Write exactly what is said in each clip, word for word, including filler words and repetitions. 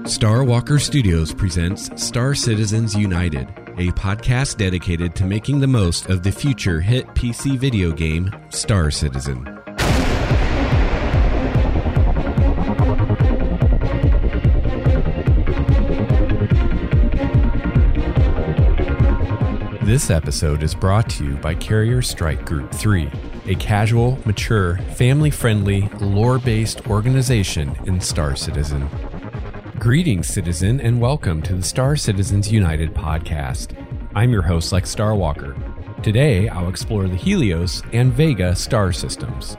Starwalker Studios presents Star Citizens United, a podcast dedicated to making the most of the future hit P C video game, Star Citizen. This episode is brought to you by Carrier Strike Group three, a casual, mature, family-friendly, lore-based organization in Star Citizen. Greetings, citizen, and welcome to the Star Citizens United podcast. I'm your host, Lex Starwalker. Today, I'll explore the Helios and Vega star systems.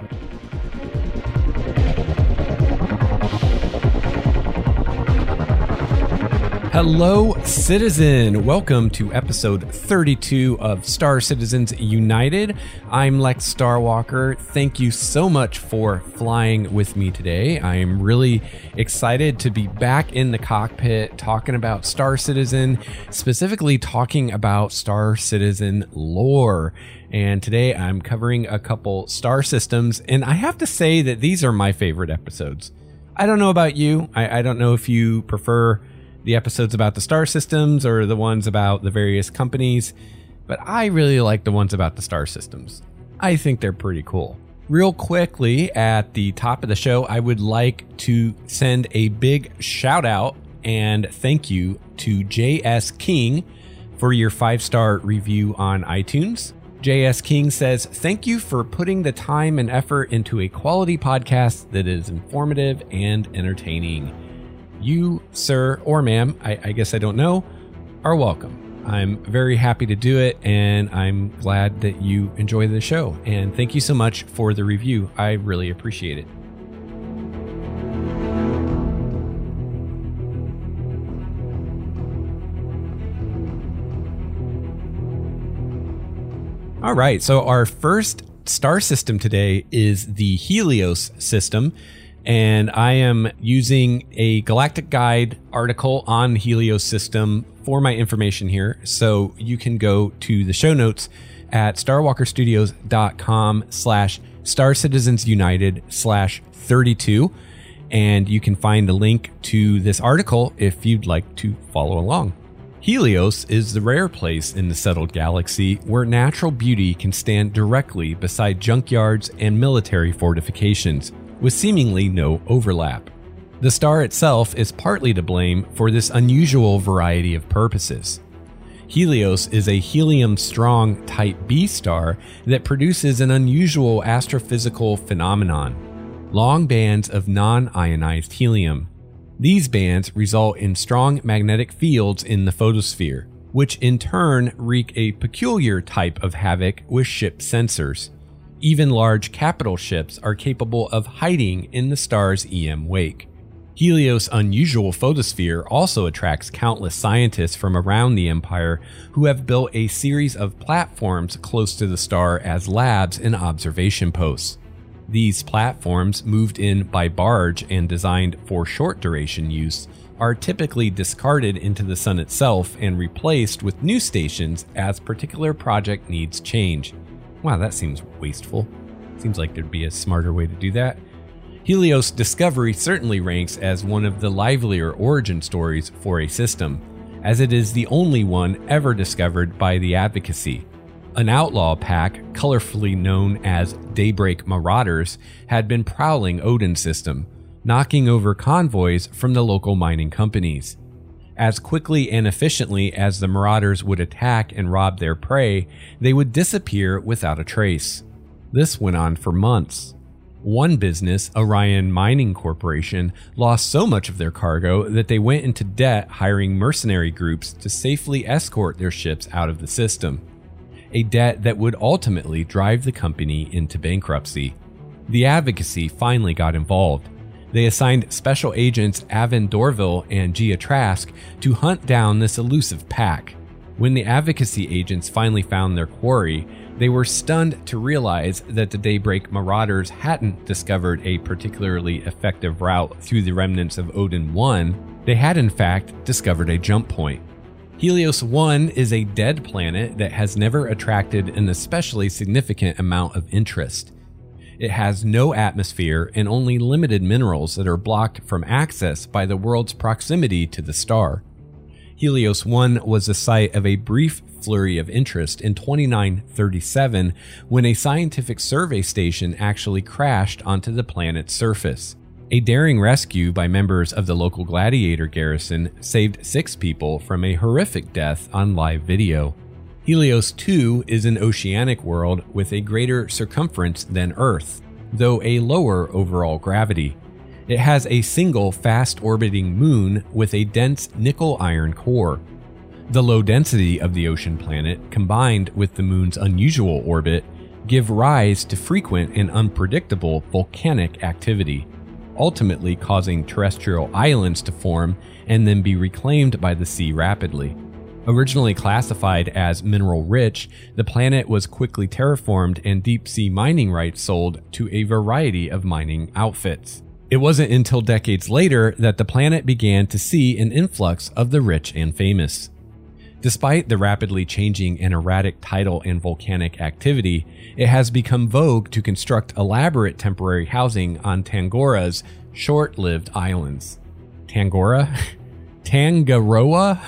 Hello, citizen! Welcome to episode thirty-two of Star Citizens United. I'm Lex Starwalker. Thank you so much for flying with me today. I am really excited to be back in the cockpit talking about Star Citizen, specifically talking about Star Citizen lore. And today I'm covering a couple star systems, and I have to say that these are my favorite episodes. I don't know about you. I, I don't know if you prefer the episodes about the star systems or the ones about the various companies, but I really like the ones about the star systems. I think they're pretty cool. Real quickly, at the top of the show, I would like to send a big shout out and thank you to J S King for your five-star review on iTunes. J S King says, "Thank you for putting the time and effort into a quality podcast that is informative and entertaining. You, sir, or ma'am, I, I guess I don't know, are welcome. I'm very happy to do it, and I'm glad that you enjoy the show. And thank you so much for the review. I really appreciate it." All right, so our first star system today is the Helios system. And I am using a Galactic Guide article on the Helios system for my information here. So you can go to the show notes at starwalkerstudios.com slash Star Citizens United slash 32. And you can find a link to this article if you'd like to follow along. Helios is the rare place in the settled galaxy where natural beauty can stand directly beside junkyards and military fortifications, with seemingly no overlap. The star itself is partly to blame for this unusual variety of purposes. Helios is a helium-strong Type B star that produces an unusual astrophysical phenomenon: long bands of non-ionized helium. These bands result in strong magnetic fields in the photosphere, which in turn wreak a peculiar type of havoc with ship sensors. Even large capital ships are capable of hiding in the star's E M wake. Helios' unusual photosphere also attracts countless scientists from around the Empire who have built a series of platforms close to the star as labs and observation posts. These platforms, moved in by barge and designed for short-duration use, are typically discarded into the sun itself and replaced with new stations as particular project needs change. Wow, that seems wasteful. Seems like there'd be a smarter way to do that. Helios Discovery certainly ranks as one of the livelier origin stories for a system, as it is the only one ever discovered by the Advocacy. An outlaw pack, colorfully known as Daybreak Marauders, had been prowling Odin's system, knocking over convoys from the local mining companies. As quickly and efficiently as the Marauders would attack and rob their prey, they would disappear without a trace. This went on for months. One business, Orion Mining Corporation, lost so much of their cargo that they went into debt hiring mercenary groups to safely escort their ships out of the system, a debt that would ultimately drive the company into bankruptcy. The Advocacy finally got involved. They assigned special agents Avon Dorville and Gia Trask to hunt down this elusive pack. When the Advocacy agents finally found their quarry, they were stunned to realize that the Daybreak Marauders hadn't discovered a particularly effective route through the remnants of Odin one. They had in fact discovered a jump point. Helios one is a dead planet that has never attracted an especially significant amount of interest. It has no atmosphere and only limited minerals that are blocked from access by the world's proximity to the star. Helios one was the site of a brief flurry of interest in twenty-nine thirty-seven when a scientific survey station actually crashed onto the planet's surface. A daring rescue by members of the local gladiator garrison saved six people from a horrific death on live video. Helios two is an oceanic world with a greater circumference than Earth, though a lower overall gravity. It has a single fast-orbiting moon with a dense nickel-iron core. The low density of the ocean planet, combined with the moon's unusual orbit, give rise to frequent and unpredictable volcanic activity, ultimately causing terrestrial islands to form and then be reclaimed by the sea rapidly. Originally classified as mineral-rich, the planet was quickly terraformed and deep-sea mining rights sold to a variety of mining outfits. It wasn't until decades later that the planet began to see an influx of the rich and famous. Despite the rapidly changing and erratic tidal and volcanic activity, it has become vogue to construct elaborate temporary housing on Tangaroa's short-lived islands. Tangora? Tangaroa?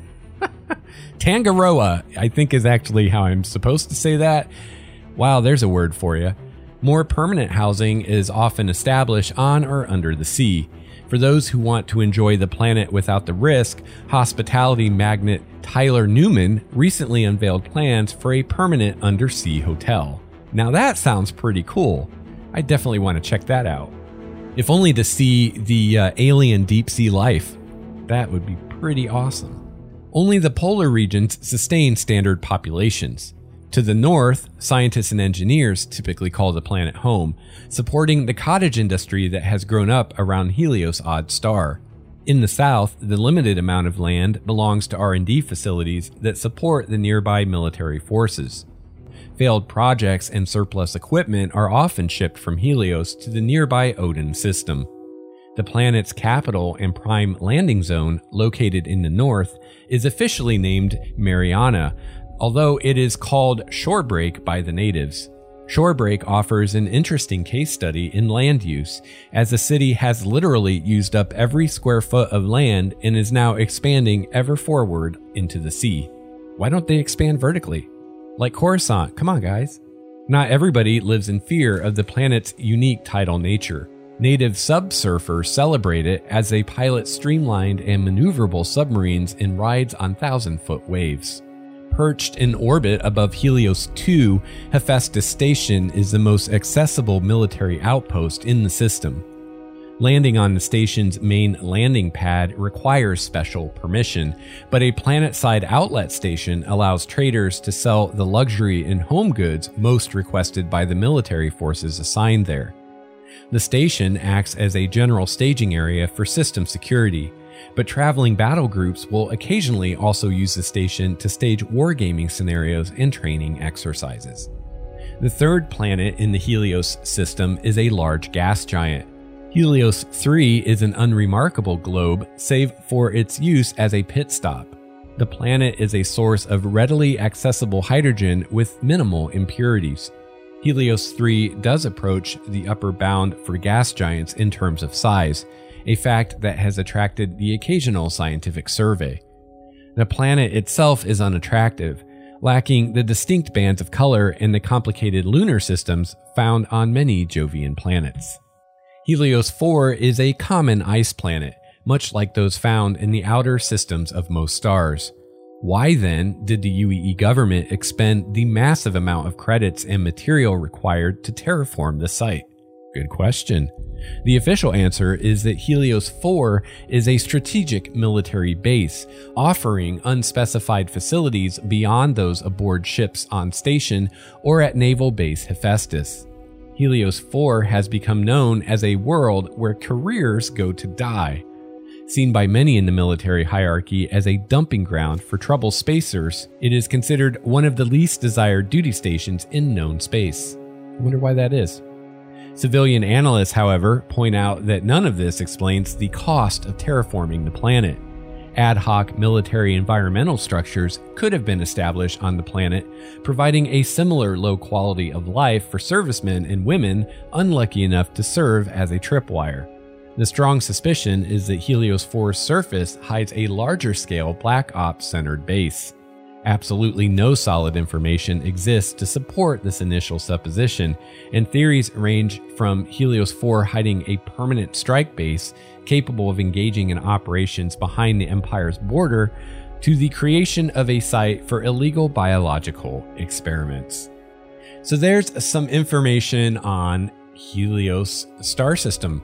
Tangaroa, I think, is actually how I'm supposed to say that. Wow, there's a word for you. More permanent housing is often established on or under the sea. For those who want to enjoy the planet without the risk, hospitality magnate Tyler Newman recently unveiled plans for a permanent undersea hotel. Now that sounds pretty cool. I definitely want to check that out. If only to see the uh, alien deep sea life. That would be pretty awesome. Only the polar regions sustain standard populations. To the north, scientists and engineers typically call the planet home, supporting the cottage industry that has grown up around Helios' odd star. In the south, the limited amount of land belongs to R and D facilities that support the nearby military forces. Failed projects and surplus equipment are often shipped from Helios to the nearby Odin system. The planet's capital and prime landing zone, located in the north, is officially named Mariana, although it is called Shorebreak by the natives. Shorebreak offers an interesting case study in land use, as the city has literally used up every square foot of land and is now expanding ever forward into the sea. Why don't they expand vertically? Like Coruscant, come on guys. Not everybody lives in fear of the planet's unique tidal nature. Native subsurfers celebrate it as they pilot streamlined and maneuverable submarines in rides on thousand-foot waves. Perched in orbit above Helios two, Hephaestus Station is the most accessible military outpost in the system. Landing on the station's main landing pad requires special permission, but a planet-side outlet station allows traders to sell the luxury and home goods most requested by the military forces assigned there. The station acts as a general staging area for system security, but traveling battle groups will occasionally also use the station to stage wargaming scenarios and training exercises. The third planet in the Helios system is a large gas giant. Helios three is an unremarkable globe save for its use as a pit stop. The planet is a source of readily accessible hydrogen with minimal impurities. Helios three does approach the upper bound for gas giants in terms of size, a fact that has attracted the occasional scientific survey. The planet itself is unattractive, lacking the distinct bands of color and the complicated lunar systems found on many Jovian planets. Helios four is a common ice planet, much like those found in the outer systems of most stars. Why then did the U E E government expend the massive amount of credits and material required to terraform the site? Good question. The official answer is that Helios four is a strategic military base, offering unspecified facilities beyond those aboard ships on station or at Naval Base Hephaestus. Helios four has become known as a world where careers go to die. Seen by many in the military hierarchy as a dumping ground for trouble spacers, it is considered one of the least desired duty stations in known space. I wonder why that is. Civilian analysts, however, point out that none of this explains the cost of terraforming the planet. ad hoc military environmental structures could have been established on the planet, providing a similar low quality of life for servicemen and women unlucky enough to serve as a tripwire. The strong suspicion is that Helios four's surface hides a larger scale Black Ops centered base. Absolutely no solid information exists to support this initial supposition, and theories range from Helios four hiding a permanent strike base capable of engaging in operations behind the Empire's border to the creation of a site for illegal biological experiments. So there's some information on Helios star system.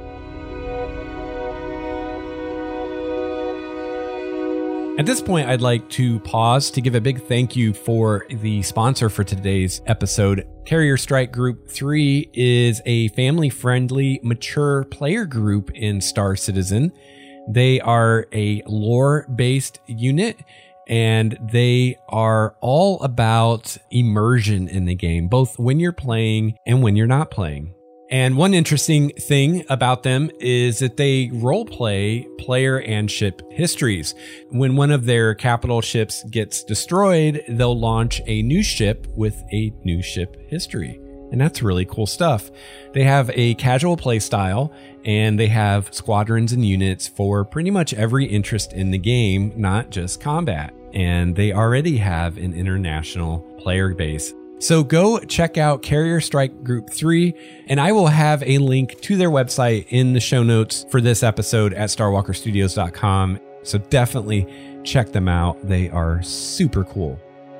At this point, I'd like to pause to give a big thank you for the sponsor for today's episode. Carrier Strike Group three is a family-friendly, mature player group in Star Citizen. They are a lore-based unit, and they are all about immersion in the game, both when you're playing and when you're not playing. And one interesting thing about them is that they roleplay player and ship histories. When one of their capital ships gets destroyed, they'll launch a new ship with a new ship history. And that's really cool stuff. They have a casual play style, and they have squadrons and units for pretty much every interest in the game, not just combat. And they already have an international player base. So go check out Carrier Strike Group three, and I will have a link to their website in the show notes for this episode at star walker studios dot com. So definitely check them out. They are super cool.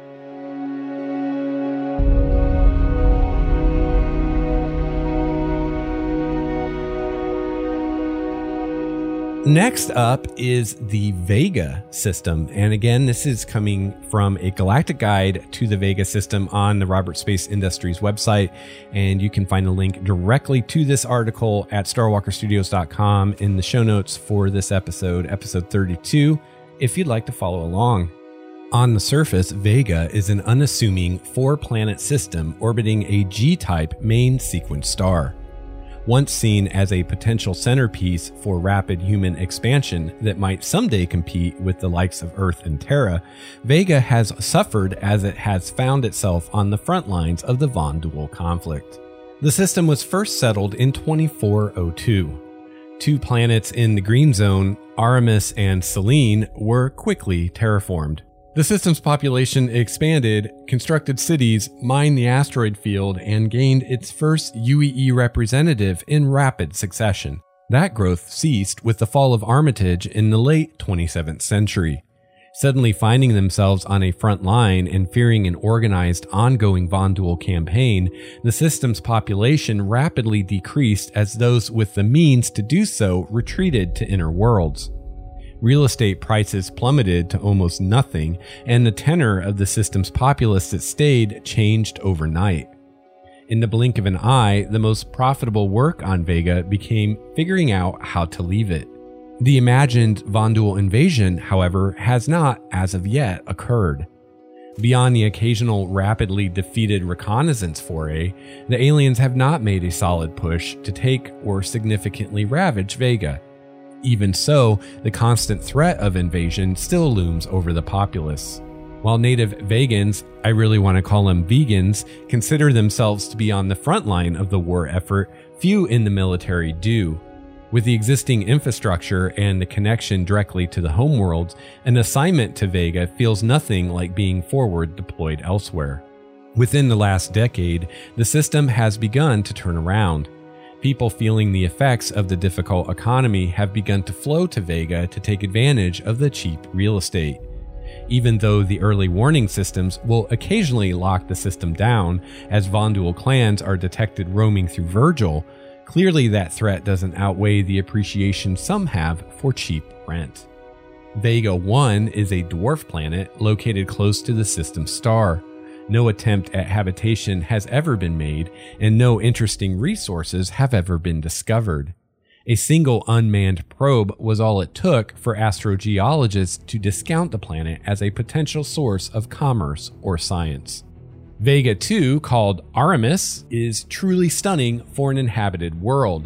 Next up is the Vega system. And again, this is coming from a galactic guide to the Vega system on the Robert Space Industries website. And you can find a link directly to this article at star walker studios dot com in the show notes for this episode, episode thirty-two, if you'd like to follow along. On the surface, Vega is an unassuming four-planet system orbiting a G-type main sequence star. Once seen as a potential centerpiece for rapid human expansion that might someday compete with the likes of Earth and Terra, Vega has suffered as it has found itself on the front lines of the Von'Dual conflict. The system was first settled in twenty-four oh two. Two planets in the Green Zone, Aramis and Selene, were quickly terraformed. The system's population expanded, constructed cities, mined the asteroid field, and gained its first U E E representative in rapid succession. That growth ceased with the fall of Armitage in the late twenty-seventh century. Suddenly finding themselves on a front line and fearing an organized, ongoing Von'Dual campaign, the system's population rapidly decreased as those with the means to do so retreated to inner worlds. Real estate prices plummeted to almost nothing, and the tenor of the system's populace that stayed changed overnight. In the blink of an eye, the most profitable work on Vega became figuring out how to leave it. The imagined Von'Dual invasion, however, has not, as of yet, occurred. Beyond the occasional rapidly defeated reconnaissance foray, the aliens have not made a solid push to take or significantly ravage Vega. Even so, the constant threat of invasion still looms over the populace. While native Vegans, I really want to call them vegans, consider themselves to be on the front line of the war effort, few in the military do. With the existing infrastructure and the connection directly to the homeworlds, an assignment to Vega feels nothing like being forward deployed elsewhere. Within the last decade, the system has begun to turn around. People feeling the effects of the difficult economy have begun to flow to Vega to take advantage of the cheap real estate. Even though the early warning systems will occasionally lock the system down as Von'Dual clans are detected roaming through Virgil, clearly that threat doesn't outweigh the appreciation some have for cheap rent. Vega one is a dwarf planet located close to the system's star. No attempt at habitation has ever been made, and no interesting resources have ever been discovered. A single unmanned probe was all it took for astrogeologists to discount the planet as a potential source of commerce or science. Vega two, called Aramis, is truly stunning for an inhabited world.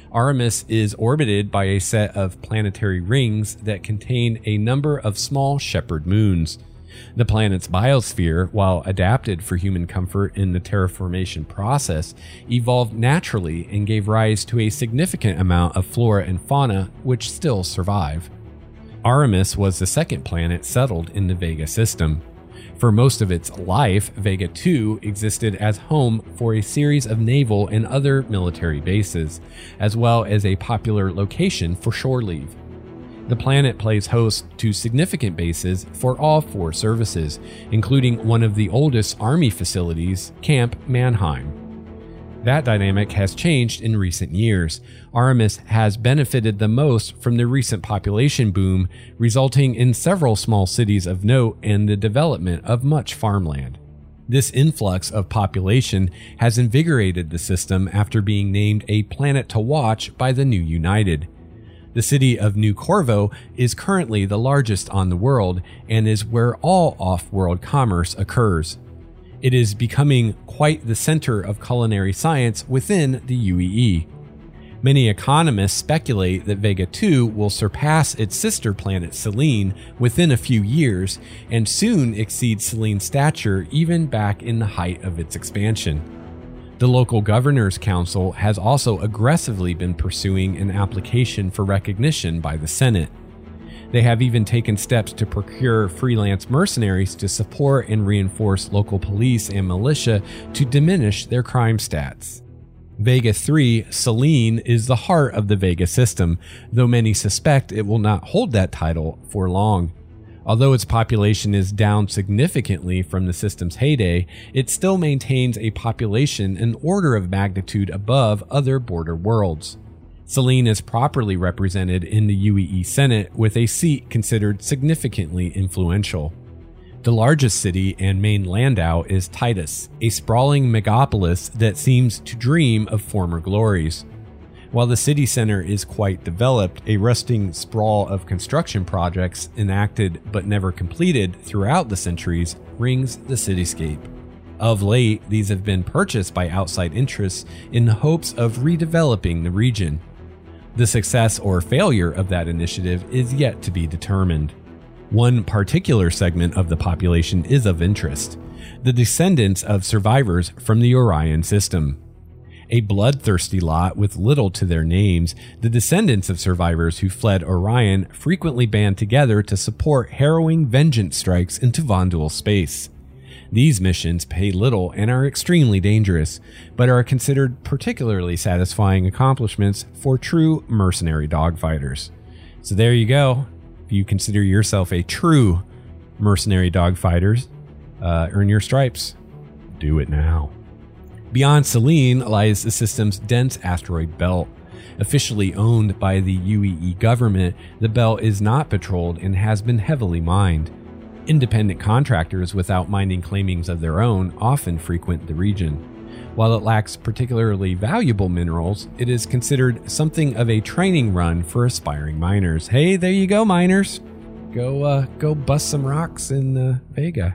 Artemis is orbited by a set of planetary rings that contain a number of small shepherd moons. The planet's biosphere, while adapted for human comfort in the terraformation process, evolved naturally and gave rise to a significant amount of flora and fauna which still survive. Artemis was the second planet settled in the Vega system. For most of its life, Vega two existed as home for a series of naval and other military bases, as well as a popular location for shore leave. The planet plays host to significant bases for all four services, including one of the oldest Army facilities, Camp Mannheim. That dynamic has changed in recent years. Artemis has benefited the most from the recent population boom, resulting in several small cities of note and the development of much farmland. This influx of population has invigorated the system after being named a planet to watch by the New United. The city of New Corvo is currently the largest on the world and is where all off-world commerce occurs. It is becoming quite the center of culinary science within the U E E. Many economists speculate that Vega two will surpass its sister planet Selene within a few years and soon exceed Selene's stature even back in the height of its expansion. The local governor's council has also aggressively been pursuing an application for recognition by the Senate. They have even taken steps to procure freelance mercenaries to support and reinforce local police and militia to diminish their crime stats. Vega three, Selene, is the heart of the Vega system, though many suspect it will not hold that title for long. Although its population is down significantly from the system's heyday, it still maintains a population an order of magnitude above other border worlds. Selene is properly represented in the U E E Senate with a seat considered significantly influential. The largest city and main landau is Titus, a sprawling megapolis that seems to dream of former glories. While the city center is quite developed, a rusting sprawl of construction projects enacted but never completed throughout the centuries rings the cityscape. Of late, these have been purchased by outside interests in the hopes of redeveloping the region. The success or failure of that initiative is yet to be determined. One particular segment of the population is of interest: the descendants of survivors from the Orion system. A bloodthirsty lot with little to their names, the descendants of survivors who fled Orion frequently band together to support harrowing vengeance strikes into Vondul space. These missions pay little and are extremely dangerous, but are considered particularly satisfying accomplishments for true mercenary dogfighters. So there you go. If you consider yourself a true mercenary dogfighter, uh, earn your stripes. Do it now. Beyond Selene lies the system's dense asteroid belt. Officially owned by the U E E government, the belt is not patrolled and has been heavily mined. Independent contractors without mining claimings of their own often frequent the region. While it lacks particularly valuable minerals, it is considered something of a training run for aspiring miners. Hey, there you go, miners. Go uh, go bust some rocks in uh, Vega.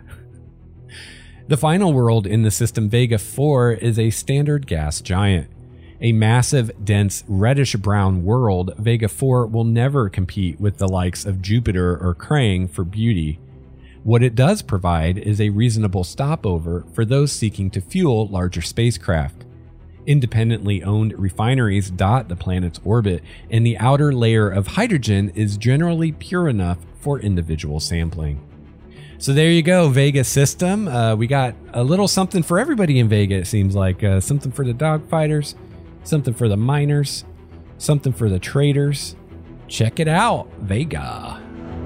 The final world in the system, Vega four, is a standard gas giant. A massive, dense, reddish-brown world, Vega four will never compete with the likes of Jupiter or Krang for beauty. What it does provide is a reasonable stopover for those seeking to fuel larger spacecraft. Independently owned refineries dot the planet's orbit, and the outer layer of hydrogen is generally pure enough for individual sampling. So there you go, Vega system. Uh, we got a little something for everybody in Vega, it seems like. Uh, something for the dogfighters, something for the miners, something for the traders. Check it out, Vega.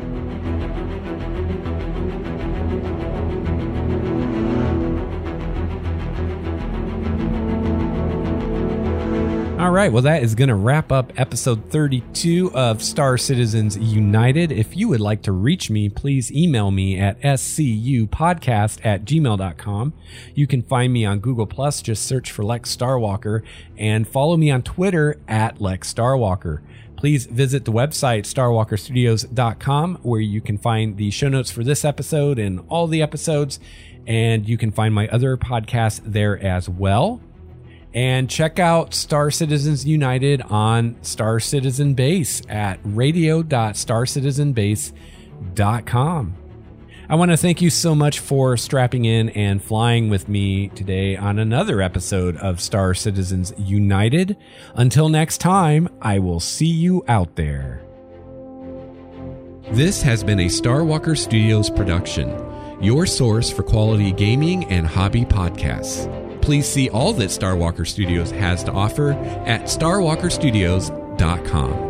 All right, well, that is going to wrap up episode thirty-two of Star Citizens United. If you would like to reach me, please email me at scupodcast at gmail dot com. You can find me on Google Plus, just search for Lex Starwalker, and follow me on Twitter at Lex Starwalker. Please visit the website starwalker studios dot com, where you can find the show notes for this episode and all the episodes, and you can find my other podcasts there as well. And check out Star Citizens United on Star Citizen Base at radio dot star citizen base dot com. I want to thank you so much for strapping in and flying with me today on another episode of Star Citizens United. Until next time, I will see you out there. This has been a Starwalker Studios production, your source for quality gaming and hobby podcasts. Please see all that Starwalker Studios has to offer at star walker studios dot com.